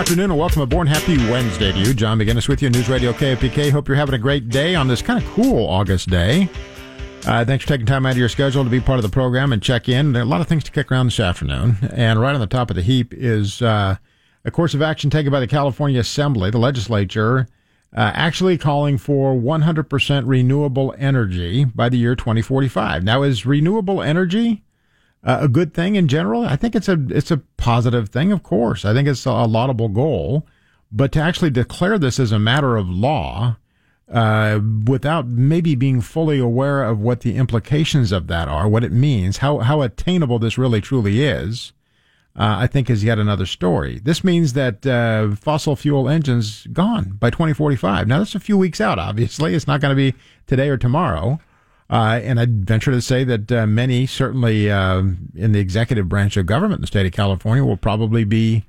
afternoon and welcome aboard. Happy Wednesday to you. John McGinnis with you, News Radio KFPK. Hope you're having a great day on this kind of cool August day. Thanks for taking time out of your schedule to be part of the program and check in. There are a lot of things to kick around this afternoon. And right on the top of the heap is a course of action taken by the California Assembly, the legislature, actually calling for 100% renewable energy by the year 2045. Now, is renewable energy a good thing in general? I think it's a positive thing, of course. I think it's a laudable goal. But to actually declare this as a matter of law without maybe being fully aware of what the implications of that are, what it means, how attainable this really truly is, I think is yet another story. This means that fossil fuel engines gone by 2045. Now, that's a few weeks out, obviously. It's not going to be today or tomorrow. And I'd venture to say that many, certainly in the executive branch of government in the state of California, will probably be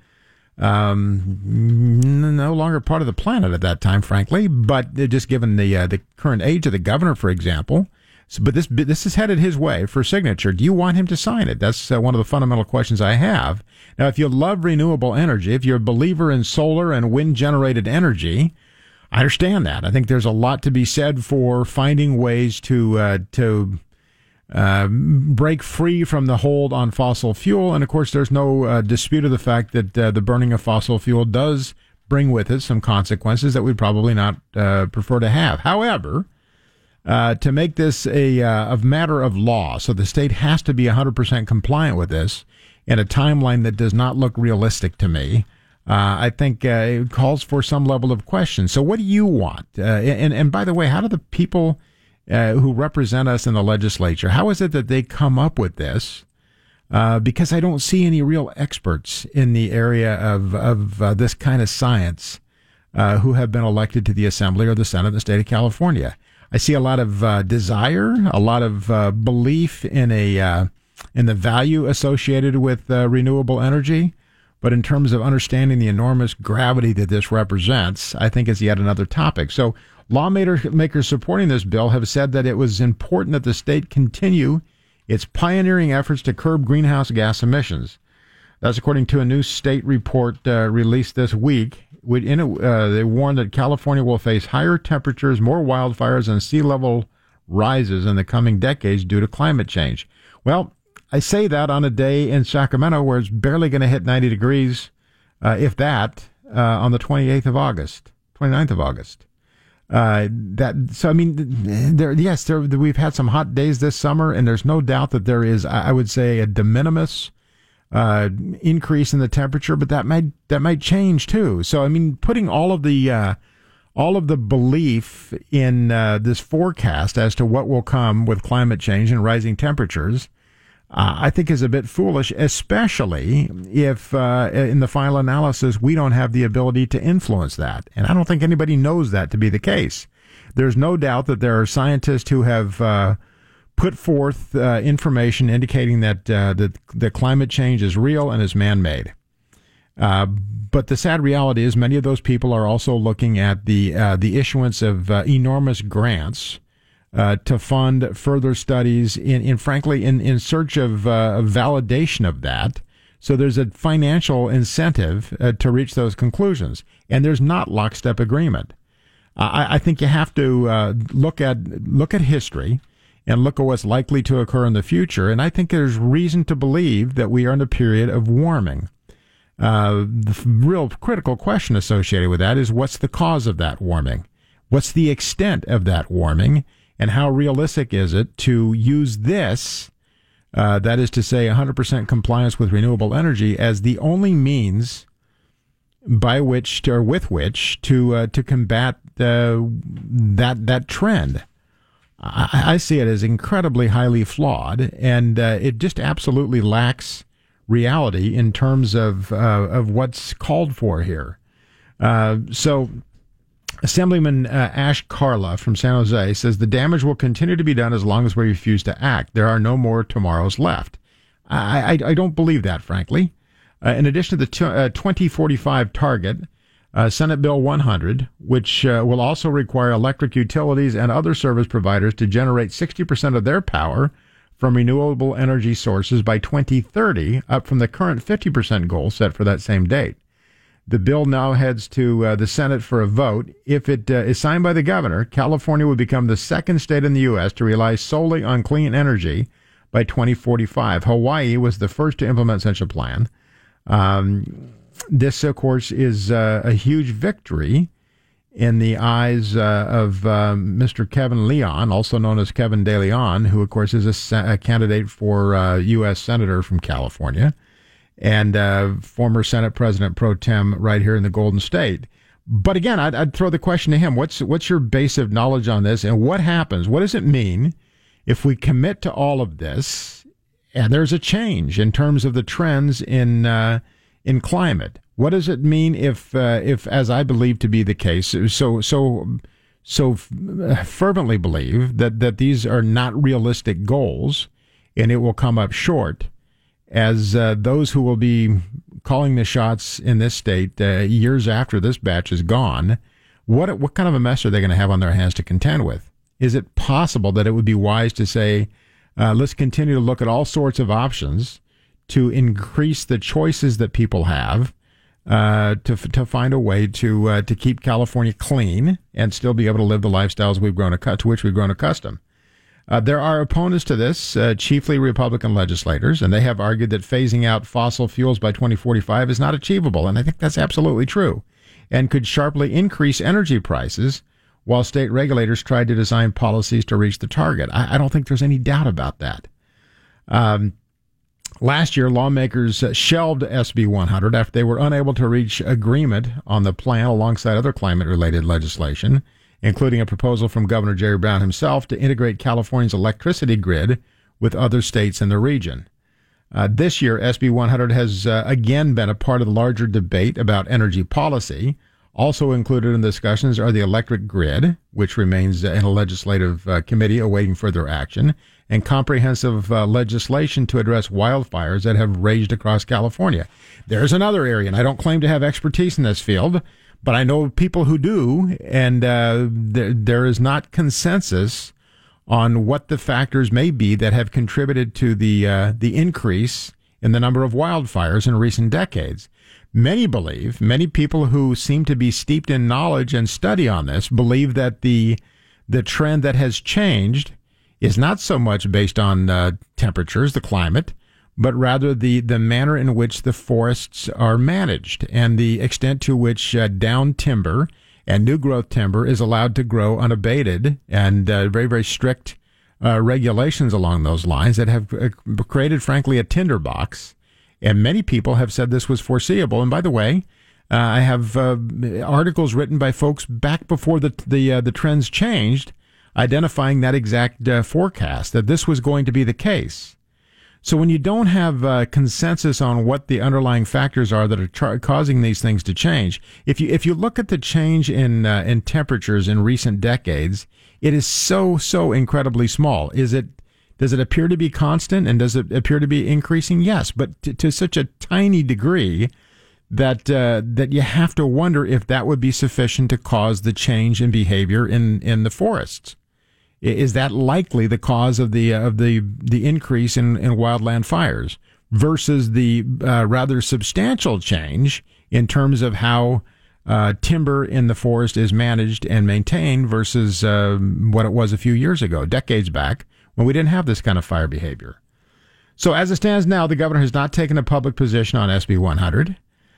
no longer part of the planet at that time, frankly. But just given the current age of the governor, for example. But this is headed his way for signature. Do you want him to sign it? That's one of the fundamental questions I have. Now, if you love renewable energy, if you're a believer in solar and wind-generated energy, I understand that. I think there's a lot to be said for finding ways to break free from the hold on fossil fuel. And, of course, there's no dispute of the fact that the burning of fossil fuel does bring with it some consequences that we'd probably not prefer to have. However, to make this a matter of law, so the state has to be 100% compliant with this in a timeline that does not look realistic to me, I think it calls for some level of question. So what do you want? And by the way, how do the people who represent us in the legislature, how is it that they come up with this? Because I don't see any real experts in the area of this kind of science who have been elected to the Assembly or the Senate in the state of California. I see a lot of desire, a lot of belief in the value associated with renewable energy. But in terms of understanding the enormous gravity that this represents, I think is yet another topic. So lawmakers supporting this bill have said that it was important that the state continue its pioneering efforts to curb greenhouse gas emissions. That's according to a new state report released this week. They warned that California will face higher temperatures, more wildfires, and sea level rises in the coming decades due to climate change. Well, I say that on a day in Sacramento where it's barely going to hit 90 degrees, if that, on the 29th of August. We've had some hot days this summer, and there's no doubt that there is, I would say, a de minimis increase in the temperature, but that might change too. So, I mean, putting all of the belief in this forecast as to what will come with climate change and rising temperatures, I think is a bit foolish, especially if in the final analysis we don't have the ability to influence that. And I don't think anybody knows that to be the case. There's no doubt that there are scientists who have put forth information indicating that the climate change is real and is man-made. But the sad reality is many of those people are also looking at the issuance of enormous grants to fund further studies in search of validation of that. So there's a financial incentive to reach those conclusions, and there's not lockstep agreement. I think you have to look at history and look at what's likely to occur in the future, and I think there's reason to believe that we are in a period of warming. The real critical question associated with that is what's the cause of that warming? What's the extent of that warming? And how realistic is it to use this, that is to say 100% compliance with renewable energy, as the only means by which to combat that trend? I see it as incredibly highly flawed, and it just absolutely lacks reality in terms of what's called for here. So Assemblyman Ash Carla from San Jose says the damage will continue to be done as long as we refuse to act. There are no more tomorrows left. I don't believe that, frankly. In addition to the 2045 target, Senate Bill 100, which will also require electric utilities and other service providers to generate 60% of their power from renewable energy sources by 2030, up from the current 50% goal set for that same date. The bill now heads to the Senate for a vote. If it is signed by the governor, California would become the second state in the U.S. to rely solely on clean energy by 2045. Hawaii was the first to implement such a plan. This, of course, is a huge victory in the eyes of Mr. Kevin Leon, also known as Kevin De Leon, who, of course, is a candidate for U.S. Senator from California and former Senate President pro tem right here in the Golden State. But again, I'd throw the question to him. What's your base of knowledge on this, and what happens? What does it mean if we commit to all of this and there's a change in terms of the trends in climate? What does it mean if, as I believe to be the case, so fervently believe that these are not realistic goals and it will come up short, as those who will be calling the shots in this state years after this batch is gone, what kind of a mess are they going to have on their hands to contend with? Is it possible that it would be wise to say, let's continue to look at all sorts of options to increase the choices that people have, to find a way to keep California clean and still be able to live the lifestyles to which we've grown accustomed? There are opponents to this, chiefly Republican legislators, and they have argued that phasing out fossil fuels by 2045 is not achievable, and I think that's absolutely true, and could sharply increase energy prices while state regulators try to design policies to reach the target. I don't think there's any doubt about that. Last year, lawmakers shelved SB 100 after they were unable to reach agreement on the plan alongside other climate-related legislation, including a proposal from Governor Jerry Brown himself to integrate California's electricity grid with other states in the region. This year, SB 100 has again been a part of the larger debate about energy policy. Also included in the discussions are the electric grid, which remains in a legislative committee awaiting further action, and comprehensive legislation to address wildfires that have raged across California. There's another area, and I don't claim to have expertise in this field, but I know people who do, and there is not consensus on what the factors may be that have contributed to the increase in the number of wildfires in recent decades. Many people who seem to be steeped in knowledge and study on this believe that the trend that has changed is not so much based on temperatures, the climate, but rather the manner in which the forests are managed and the extent to which down timber and new growth timber is allowed to grow unabated, and very, very strict regulations along those lines that have created, frankly, a tinderbox. And many people have said this was foreseeable. And by the way, I have articles written by folks back before the trends changed, identifying that exact forecast, that this was going to be the case. So when you don't have consensus on what the underlying factors are that are causing these things to change, if you look at the change in temperatures in recent decades, it is so incredibly small. Does it appear to be constant, and does it appear to be increasing? Yes, but to such a tiny degree that you have to wonder if that would be sufficient to cause the change in behavior in the forests. Is that likely the cause of the increase in wildland fires versus the rather substantial change in terms of how timber in the forest is managed and maintained versus what it was a few years ago, decades back, when we didn't have this kind of fire behavior? So as it stands now, the governor has not taken a public position on SB 100.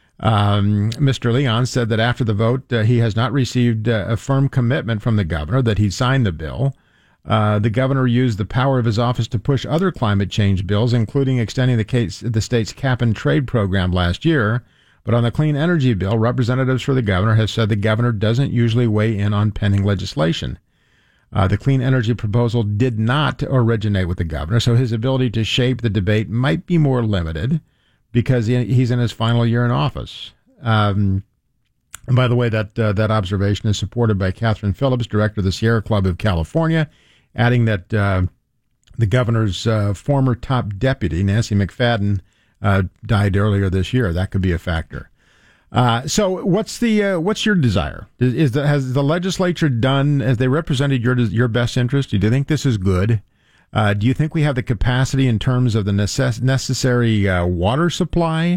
Mr. Leon said that after the vote, he has not received a firm commitment from the governor that he'd sign the bill. The governor used the power of his office to push other climate change bills, including extending the state's cap-and-trade program last year. But on the clean energy bill, representatives for the governor have said the governor doesn't usually weigh in on pending legislation. The clean energy proposal did not originate with the governor, so his ability to shape the debate might be more limited because he's in his final year in office. And by the way, that observation is supported by Catherine Phillips, director of the Sierra Club of California, adding that the governor's former top deputy, Nancy McFadden, died earlier this year. That could be a factor. So what's your desire? Has the legislature done, as they represented your best interest? Do you think this is good? Do you think we have the capacity in terms of the necessary water supply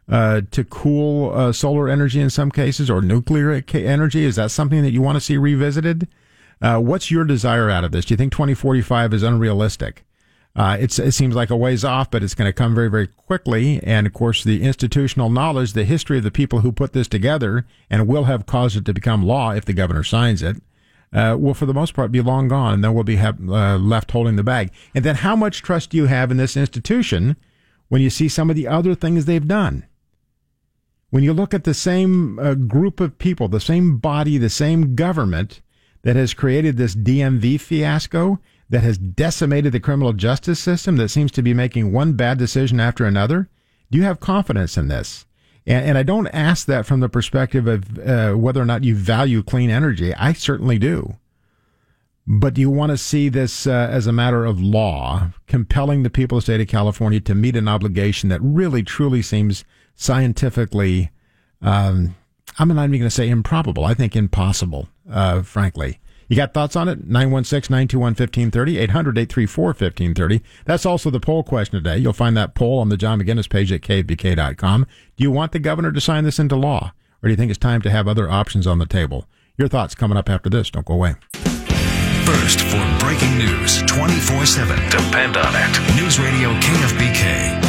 to cool solar energy in some cases, or nuclear energy? Is that something that you want to see revisited? What's your desire out of this? Do you think 2045 is unrealistic? It seems like a ways off, but it's going to come very, very quickly. And of course, the institutional knowledge, the history of the people who put this together and will have caused it to become law if the governor signs it, will for the most part be long gone, and then we'll be left holding the bag. And then how much trust do you have in this institution when you see some of the other things they've done? When you look at the same group of people, the same body, the same government that has created this DMV fiasco, that has decimated the criminal justice system, that seems to be making one bad decision after another, do you have confidence in this? And I don't ask that from the perspective of whether or not you value clean energy. I certainly do. But do you want to see this as a matter of law, compelling the people of the state of California to meet an obligation that really, truly seems scientifically, I'm not even going to say improbable, I think impossible, frankly. You got thoughts on it? 916-921-1530, 800-834-1530. That's also the poll question today. You'll find that poll on the John McGinnis page at KFBK.com. Do you want the governor to sign this into law, or do you think it's time to have other options on the table? Your thoughts coming up after this. Don't go away. First for breaking news 24/7. Depend on it. News Radio KFBK.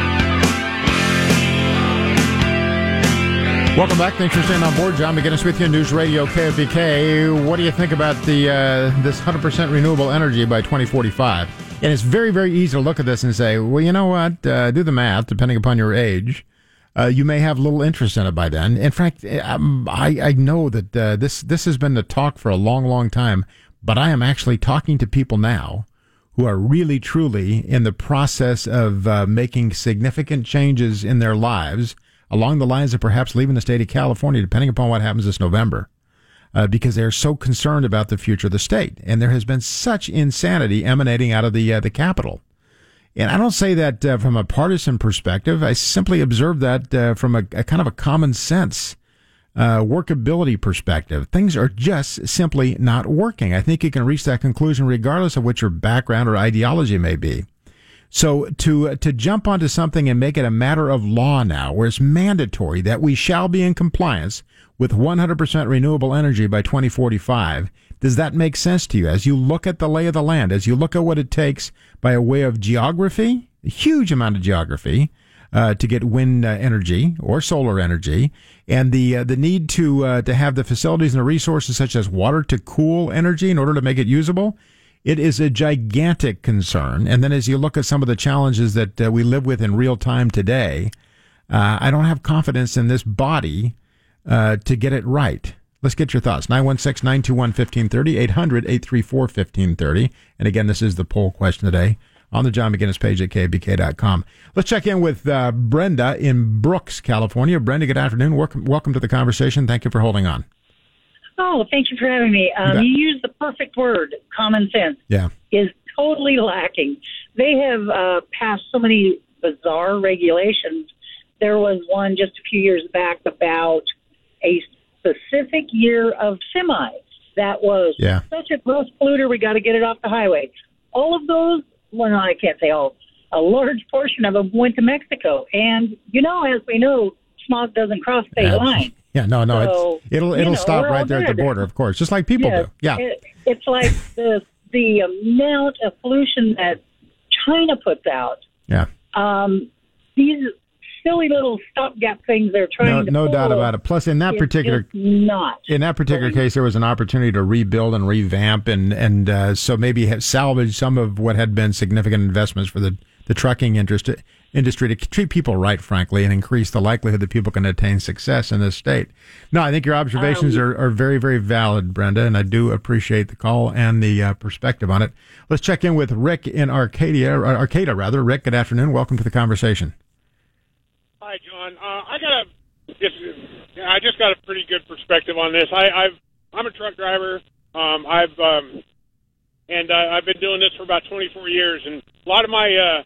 Welcome back. Thanks for staying on board. John McGinnis with you, News Radio KFBK. What do you think about this 100% renewable energy by 2045? And it's very, very easy to look at this and say, well, you know what? Do the math, depending upon your age. You may have little interest in it by then. In fact, I know that this has been the talk for a long, long time, but I am actually talking to people now who are really, truly in the process of making significant changes in their lives, along the lines of perhaps leaving the state of California, depending upon what happens this November, because they're so concerned about the future of the state. And there has been such insanity emanating out of the Capitol. And I don't say that from a partisan perspective. I simply observe that from a kind of a common sense workability perspective. Things are just simply not working. I think you can reach that conclusion regardless of what your background or ideology may be. So to jump onto something and make it a matter of law now, where it's mandatory that we shall be in compliance with 100% renewable energy by 2045, does that make sense to you? As you look at the lay of the land, as you look at what it takes by a way of geography, a huge amount of geography, to get wind energy or solar energy, and the need to have the facilities and the resources such as water to cool energy in order to make it usable, it is a gigantic concern. And then as you look at some of the challenges that we live with in real time today, I don't have confidence in this body to get it right. Let's get your thoughts. 916-921-1530, 800-834-1530. And again, this is the poll question today on the John McGinnis page at KFBK.com. Let's check in with Brenda in Brooks, California. Brenda, good afternoon. Welcome to the conversation. Thank you for holding on. Oh, thank you for having me. You used the perfect word, common sense. Yeah. Is totally lacking. They have passed so many bizarre regulations. There was one just a few years back about a specific year of semis that was such a gross polluter, we got to get it off the highway. All of those, well, I can't say all, a large portion of them went to Mexico. And, as we know, smog doesn't cross state lines. Yeah, no, so, it'll stop right there at the border, of course, just like people do. Yeah, it's like the amount of pollution that China puts out. Yeah, these silly little stopgap things they're trying to no doubt about it. Plus, in that particular case, there was an opportunity to rebuild and revamp, and so maybe have salvaged some of what had been significant investments for the trucking industry to treat people right, frankly, and increase the likelihood that people can attain success in this state. No, I think your observations are very, very valid, Brenda, and I do appreciate the call and the perspective on it. Let's check in with Rick in Arcata. Rick, good afternoon. Welcome to the conversation. Hi, John. I just got a pretty good perspective on this. I'm a truck driver. I've been doing this for about 24 years, and a lot of my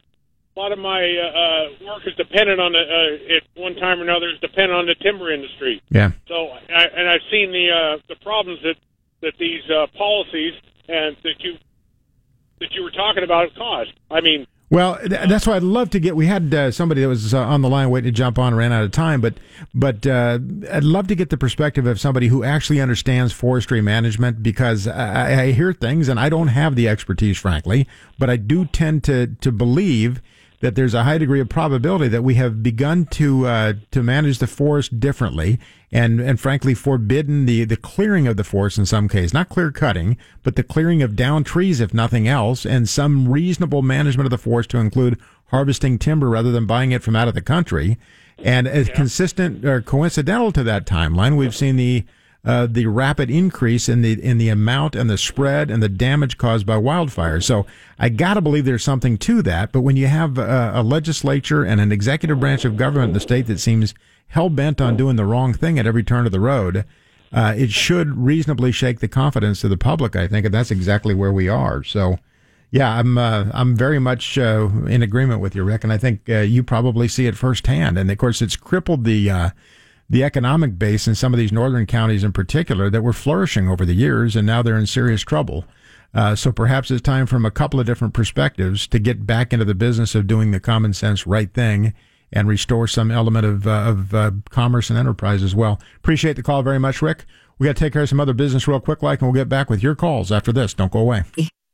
work is dependent on at one time or another is dependent on the timber industry. Yeah. So I've seen the problems that these policies and that you were talking about have caused. I mean, Well, that's why I'd love to get. We had somebody that was on the line waiting to jump on, ran out of time, but I'd love to get the perspective of somebody who actually understands forestry management, because I hear things and I don't have the expertise, frankly, but I do tend to believe that there's a high degree of probability that we have begun to manage the forest differently, and frankly forbidden the clearing of the forest in some cases, not clear cutting, but the clearing of down trees if nothing else, and some reasonable management of the forest to include harvesting timber rather than buying it from out of the country. And as consistent or coincidental to that timeline, we've seen the rapid increase in the amount and the spread and the damage caused by wildfires. So I got to believe there's something to that. But when you have a legislature and an executive branch of government in the state that seems hell-bent on doing the wrong thing at every turn of the road, it should reasonably shake the confidence of the public, I think, and that's exactly where we are. So, yeah, I'm very much in agreement with you, Rick, and I think you probably see it firsthand. And, of course, it's crippled the economic base in some of these northern counties in particular that were flourishing over the years, and now they're in serious trouble. So perhaps it's time from a couple of different perspectives to get back into the business of doing the common sense right thing and restore some element of commerce and enterprise as well. Appreciate the call very much, Rick. We got to take care of some other business real quick, and we'll get back with your calls after this. Don't go away.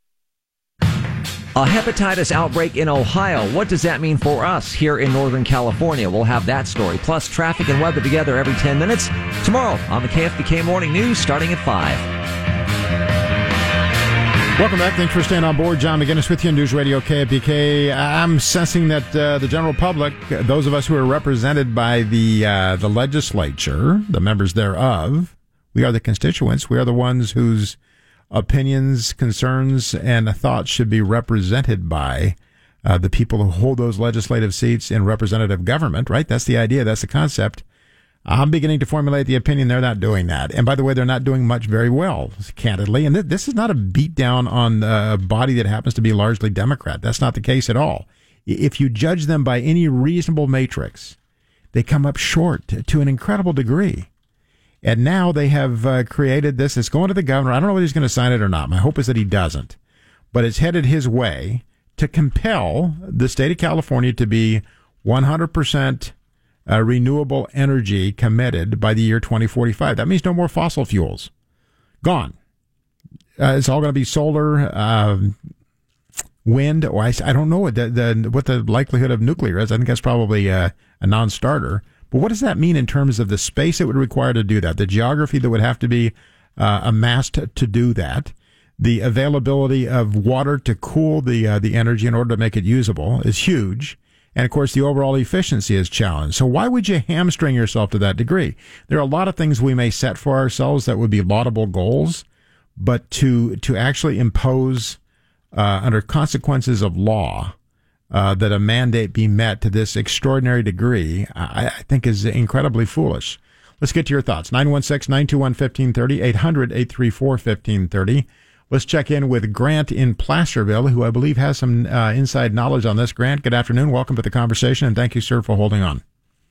A hepatitis outbreak in Ohio. What does that mean for us here in Northern California? We'll have that story, plus traffic and weather together every 10 minutes tomorrow on the KFBK Morning News starting at 5. Welcome back. Thanks for staying on board. John McGinnis with you on News Radio KFBK. I'm sensing that the general public, those of us who are represented by the legislature, the members thereof, we are the constituents. We are the ones whose opinions, concerns, and thoughts should be represented by the people who hold those legislative seats in representative government, right? That's the idea. That's the concept. I'm beginning to formulate the opinion they're not doing that. And by the way, they're not doing much very well, candidly. And this is not a beat down on a body that happens to be largely Democrat. That's not the case at all. If you judge them by any reasonable matrix, they come up short to an incredible degree. And now they have created this. It's going to the governor. I don't know whether he's going to sign it or not. My hope is that he doesn't. But it's headed his way to compel the state of California to be 100% renewable energy committed by the year 2045. That means no more fossil fuels. Gone. It's all going to be solar, wind, or I don't know what the likelihood of nuclear is. I think that's probably a non-starter. But what does that mean in terms of the space it would require to do that, the geography that would have to be amassed to do that, the availability of water to cool the energy in order to make it usable is huge. And, of course, the overall efficiency is challenged. So why would you hamstring yourself to that degree? There are a lot of things we may set for ourselves that would be laudable goals, but to actually impose under consequences of law that a mandate be met to this extraordinary degree, I think is incredibly foolish. Let's get to your thoughts. 916-921-1530, 800-834-1530. Let's check in with Grant in Placerville, who I believe has some inside knowledge on this. Grant, good afternoon. Welcome to the conversation, and thank you, sir, for holding on.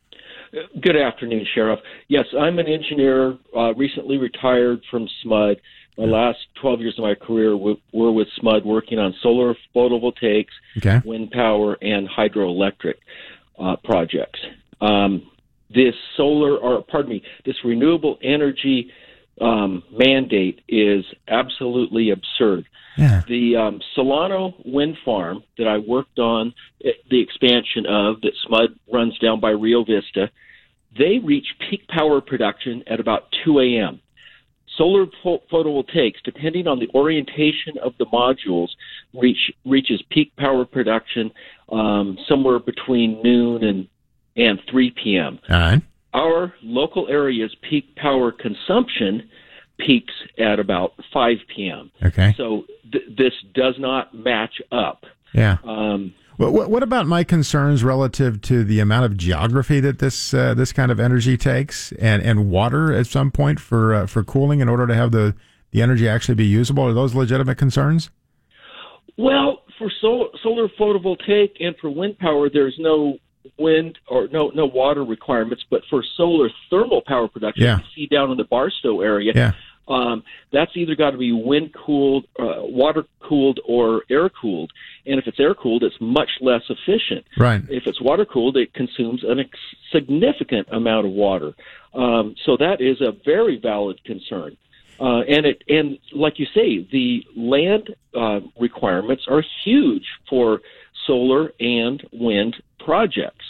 Good afternoon, Sheriff. Yes, I'm an engineer, recently retired from SMUD. My last 12 years of my career were with SMUD, working on solar photovoltaics, wind power, and hydroelectric projects. This renewable energy mandate is absolutely absurd. Yeah. The Solano wind farm that I worked on, the expansion of, that SMUD runs down by Rio Vista, they reach peak power production at about 2 a.m. Solar photovoltaics, depending on the orientation of the modules, reaches peak power production somewhere between noon and 3 p.m. All right. Our local area's peak power consumption peaks at about 5 p.m. Okay. So this does not match up. Yeah. What about my concerns relative to the amount of geography that this kind of energy takes, and water at some point for cooling in order to have the energy actually be usable? Are those legitimate concerns? Well, for solar photovoltaic and for wind power, there's no wind or no water requirements, but for solar thermal power production, you see down in the Barstow area, that's either got to be wind-cooled, water-cooled, or air-cooled. And if it's air-cooled, it's much less efficient. Right. If it's water-cooled, it consumes a significant amount of water. So that is a very valid concern. And like you say, the land requirements are huge for solar and wind projects.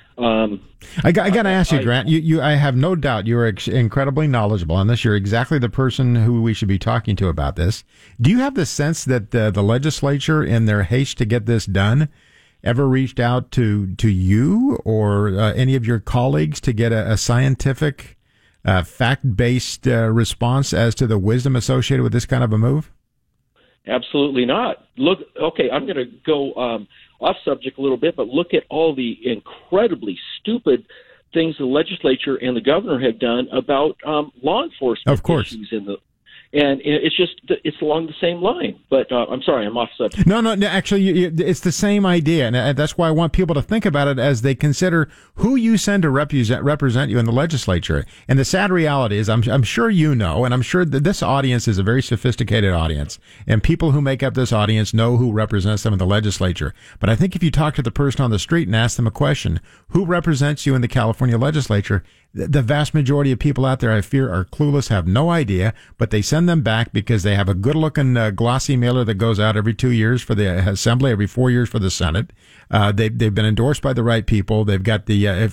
I got to ask you, Grant. I have no doubt you are incredibly knowledgeable on this. You're exactly the person who we should be talking to about this. Do you have the sense that the legislature, in their haste to get this done, ever reached out to you or any of your colleagues to get a scientific, fact-based response as to the wisdom associated with this kind of a move? Absolutely not. Look, okay, I'm going to go off subject a little bit, but look at all the incredibly stupid things the legislature and the governor have done about law enforcement of course. Issues and it's along the same line. But I'm sorry, I'm off subject. No, actually, it's the same idea, and that's why I want people to think about it as they consider who you send to represent you in the legislature. And the sad reality is, I'm sure you know, and I'm sure that this audience is a very sophisticated audience, and people who make up this audience know who represents them in the legislature. But I think if you talk to the person on the street and ask them a question, who represents you in the California legislature, the vast majority of people out there, I fear, are clueless, have no idea, but they send them back because they have a good-looking glossy mailer that goes out every 2 years for the Assembly, every 4 years for the Senate. They've been endorsed by the right people. They've got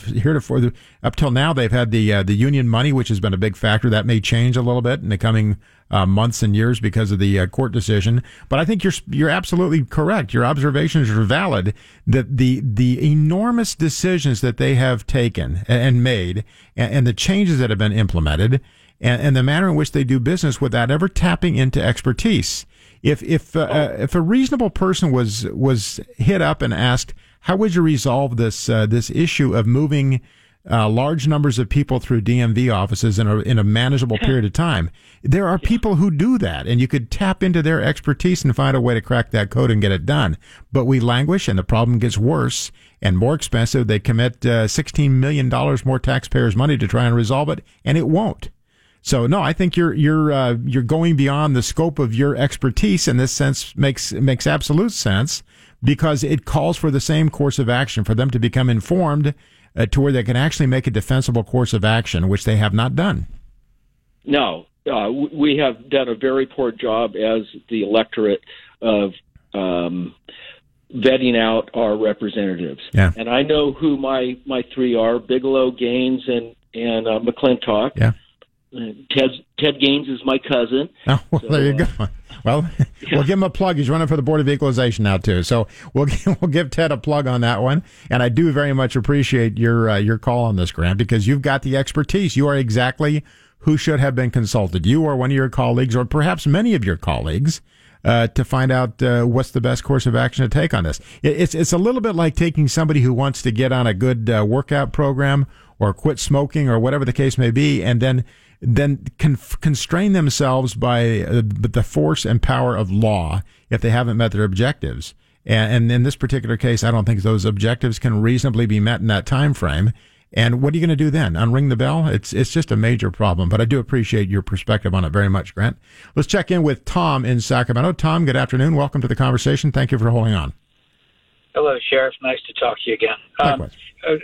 up till now, they've had the union money, which has been a big factor. That may change a little bit in the coming months and years because of the court decision. But I think you're absolutely correct. Your observations are valid. That the enormous decisions that they have taken and made, and the changes that have been implemented, and the manner in which they do business without ever tapping into expertise. If a reasonable person was hit up and asked, how would you resolve this issue of moving large numbers of people through DMV offices in a manageable period of time? There are people who do that, and you could tap into their expertise and find a way to crack that code and get it done. But we languish, and the problem gets worse and more expensive. They commit $16 million more taxpayers' money to try and resolve it, and it won't. So no, I think you're going beyond the scope of your expertise in this sense. Makes absolute sense, because it calls for the same course of action for them to become informed to where they can actually make a defensible course of action, which they have not done. No, we have done a very poor job as the electorate of vetting out our representatives. Yeah. And I know who my three are: Bigelow, Gaines, and McClintock. Yeah. Ted Gaines is my cousin. Oh, well, so, there you go. Well, we'll give him a plug. He's running for the Board of Equalization now too. So we'll give Ted a plug on that one. And I do very much appreciate your call on this, Grant, because you've got the expertise. You are exactly who should have been consulted. You or one of your colleagues, or perhaps many of your colleagues, to find out what's the best course of action to take on this. It's a little bit like taking somebody who wants to get on a good workout program or quit smoking or whatever the case may be, and then constrain themselves by the force and power of law if they haven't met their objectives. And in this particular case, I don't think those objectives can reasonably be met in that time frame. And what are you going to do then? Unring the bell? It's just a major problem. But I do appreciate your perspective on it very much, Grant. Let's check in with Tom in Sacramento. Tom, good afternoon. Welcome to the conversation. Thank you for holding on. Hello, Sheriff. Nice to talk to you again. Likewise.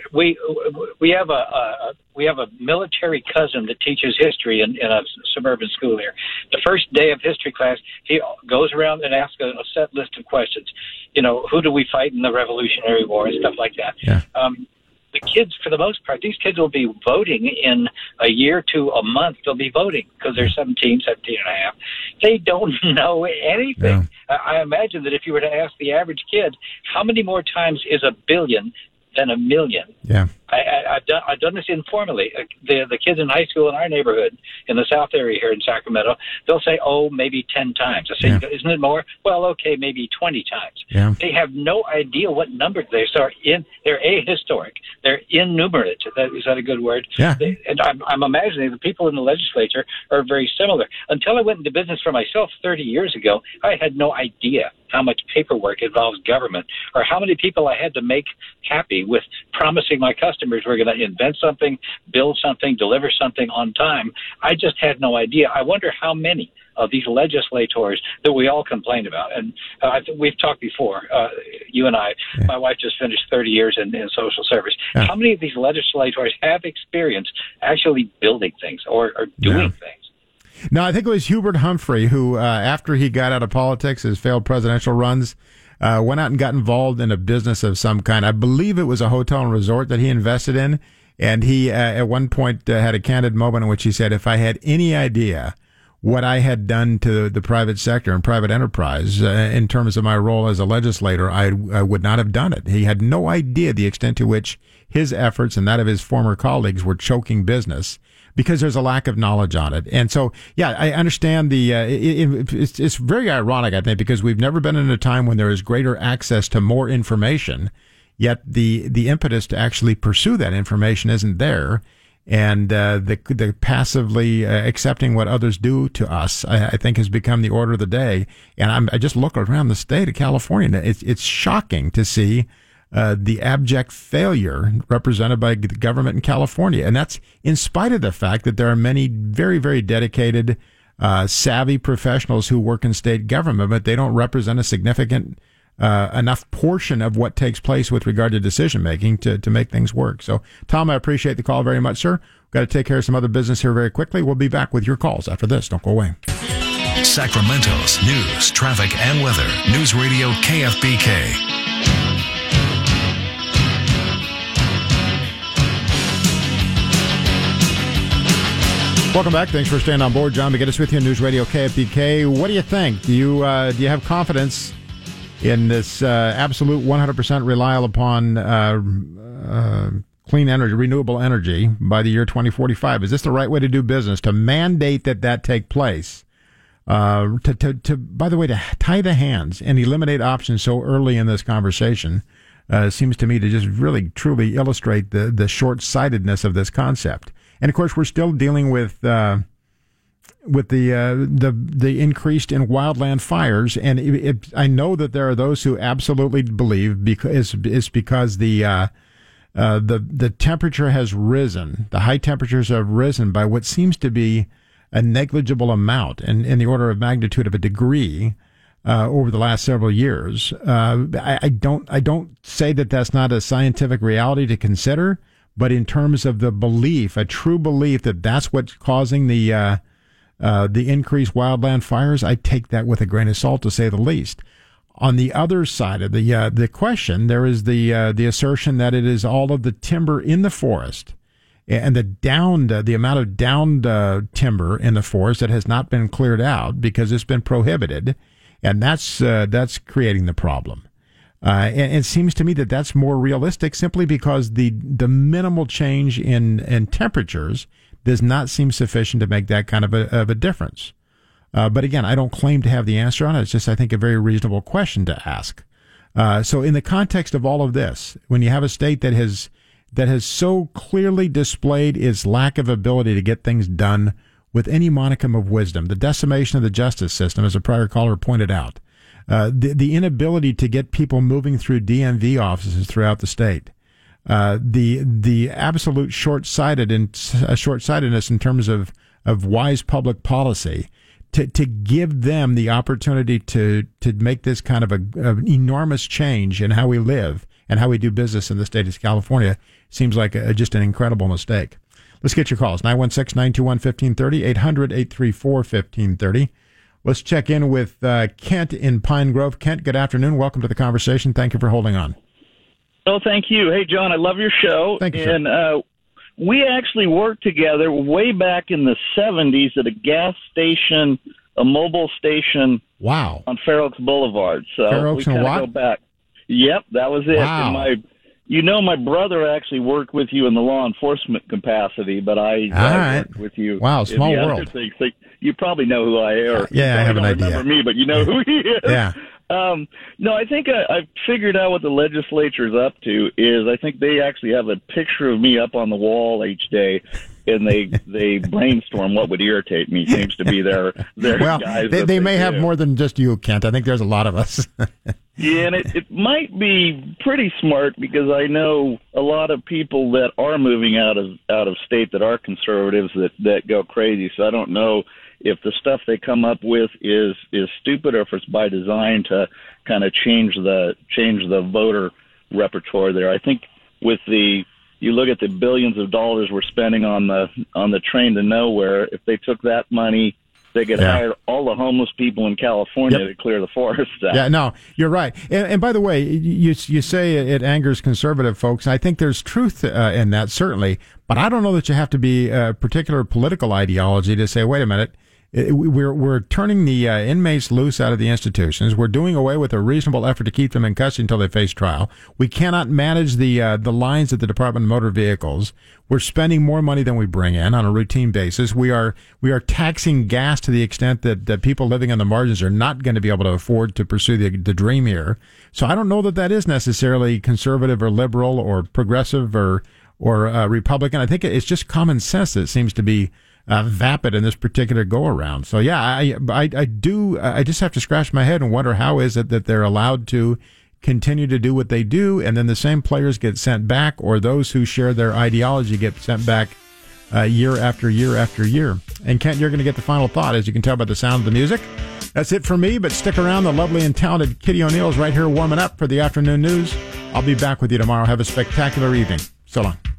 We have a military cousin that teaches history in a suburban school here. The first day of history class, he goes around and asks a set list of questions. You know, who do we fight in the Revolutionary War and stuff like that. Yeah. The kids, for the most part, these kids will be voting in a year to a month. They'll be voting because they're 17 and a half. They don't know anything. Yeah. I imagine that if you were to ask the average kid, how many more times is a billion than a million? Yeah. I've done this informally. The kids in high school in our neighborhood, in the South area here in Sacramento, they'll say, maybe 10 times. I say, Yeah. Isn't it more? Well, okay, maybe 20 times. Yeah. They have no idea what number they are in. They're ahistoric. They're innumerate. Is that a good word? Yeah. And I'm imagining the people in the legislature are very similar. Until I went into business for myself 30 years ago, I had no idea how much paperwork involves government or how many people I had to make happy with promising my customers customers were going to invent something, build something, deliver something on time. I just had no idea. I wonder how many of these legislators that we all complain about. And we've talked before, you and I. Yeah. My wife just finished 30 years in social service. Yeah. How many of these legislators have experience actually building things or doing things? No, I think it was Hubert Humphrey who, after he got out of politics, his failed presidential runs, went out and got involved in a business of some kind. I believe it was a hotel and resort that he invested in. And he, at one point, had a candid moment in which he said, if I had any idea what I had done to the private sector and private enterprise in terms of my role as a legislator, I would not have done it. He had no idea the extent to which his efforts and that of his former colleagues were choking business because there's a lack of knowledge on it. And so, yeah, I understand it's very ironic, I think, because we've never been in a time when there is greater access to more information, yet the impetus to actually pursue that information isn't there. And the passively accepting what others do to us, I think, has become the order of the day. And I just look around the state of California. It's shocking to see the abject failure represented by the government in California. And that's in spite of the fact that there are many very, very dedicated, savvy professionals who work in state government, but they don't represent a significant enough portion of what takes place with regard to decision making to make things work. So, Tom, I appreciate the call very much, sir. We've got to take care of some other business here very quickly. We'll be back with your calls after this. Don't go away. Sacramento's news, traffic, and weather. News Radio KFBK. Welcome back. Thanks for staying on board. John McGinnis with you on News Radio KFBK. What do you think? Do you have confidence in this absolute 100% reliable upon clean energy, renewable energy by the year 2045? Is this the right way to do business, to mandate that take place? By the way, to tie the hands and eliminate options so early in this conversation seems to me to just really, truly illustrate the short-sightedness of this concept. And of course, we're still dealing with the increased in wildland fires, and I know that there are those who absolutely believe because the temperature has risen, the high temperatures have risen by what seems to be a negligible amount, in the order of magnitude of a degree over the last several years. I don't say that that's not a scientific reality to consider, but in terms of the belief, a true belief that that's what's causing the increased wildland fires, I take that with a grain of salt, to say the least. On the other side of the question, there is the assertion that it is all of the timber in the forest and the amount of downed timber in the forest that has not been cleared out because it's been prohibited, and that's creating the problem. And it seems to me that that's more realistic, simply because the minimal change in temperatures does not seem sufficient to make that kind of a difference. But again, I don't claim to have the answer on it. It's just, I think, a very reasonable question to ask. So in the context of all of this, when you have a state that has so clearly displayed its lack of ability to get things done with any modicum of wisdom, the decimation of the justice system, as a prior caller pointed out, the inability to get people moving through DMV offices throughout the state, the absolute short-sightedness in terms of wise public policy, to give them the opportunity to make this kind of an enormous change in how we live and how we do business in the state of California seems like just an incredible mistake. Let's get your calls. 916-921-1530, 800-834-1530. Let's check in with Kent in Pine Grove. Kent, good afternoon. Welcome to the conversation. Thank you for holding on. Oh, thank you. Hey, John, I love your show. Thank you, and we actually worked together way back in the 70s at a gas station, a mobile station. Wow. On Fair Oaks Boulevard. So Fair Oaks we and what? Go back. Yep, that was it. Wow. And my brother actually worked with you in the law enforcement capacity, but I worked with you. Wow, small world. Things. So you probably know who I am. Yeah, I have an idea. Remember me, but you know who he is. Yeah. No, I think I've figured out what the legislature's up to is I think they actually have a picture of me up on the wall each day, and they brainstorm what would irritate me. Seems to be their well, guys. They may have more than just you, Kent. I think there's a lot of us. Yeah, and it might be pretty smart because I know a lot of people that are moving out of state that are conservatives that go crazy. So I don't know if the stuff they come up with is stupid or if it's by design to kind of change the voter repertoire there. I think you look at the billions of dollars we're spending on the train to nowhere. If they took that money, they could hire all the homeless people in California to clear the forests out. Yeah, no, you're right. And by the way, you say it angers conservative folks. I think there's truth in that, certainly. But I don't know that you have to be a particular political ideology to say, wait a minute, we're turning the inmates loose out of the institutions. We're doing away with a reasonable effort to keep them in custody until they face trial. We cannot manage the lines at the Department of Motor Vehicles. We're spending more money than we bring in on a routine basis. We are taxing gas to the extent that people living on the margins are not going to be able to afford to pursue the dream here. So I don't know that is necessarily conservative or liberal or progressive or Republican. I think it's just common sense that seems to be vapid in this particular go around. So yeah, I just have to scratch my head and wonder how is it that they're allowed to continue to do what they do, and then the same players get sent back, or those who share their ideology get sent back year after year after year. And Kent, you're going to get the final thought, as you can tell by the sound of the music. That's it for me, but stick around. The lovely and talented Kitty O'Neill is right here warming up for the afternoon news. I'll be back with you tomorrow. Have a spectacular evening. So long.